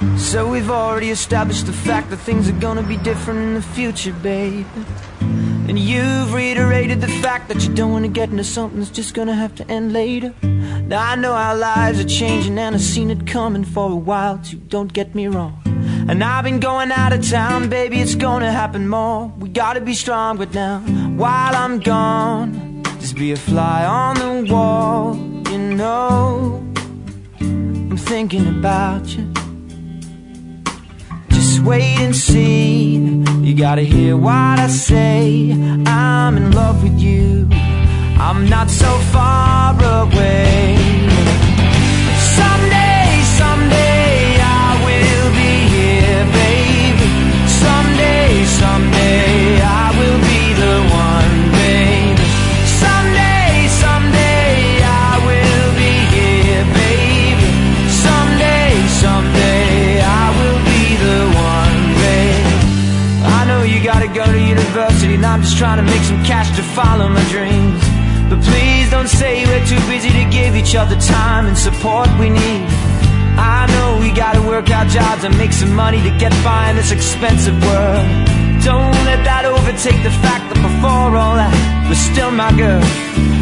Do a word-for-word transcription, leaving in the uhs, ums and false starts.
So we've already established the fact that things are gonna be different in the future, babe. And you've reiterated the fact that you don't wanna get into something that's just gonna have to end later. Now I know our lives are changing and I've seen it coming for a while too, don't get me wrong. And I've been going out of town, baby, it's gonna happen more. We gotta be strong, but now, while I'm gone, just be a fly on the wall, you know. I'm thinking about you. Just wait and see, you gotta hear what I say. I'm in love with you, I'm not so far away. Someday, someday I will be here, baby. Someday, someday I will be the one, baby. Someday, someday I will be here, baby. Someday, someday I will be the one, baby. I know you gotta go to university and I'm just trying to make some cash to follow my dreams. But please don't say we're too busy to give each other time and support we need. I know we gotta work our jobs and make some money to get by in this expensive world. Don't let that overtake the fact that before all that, you're still my girl.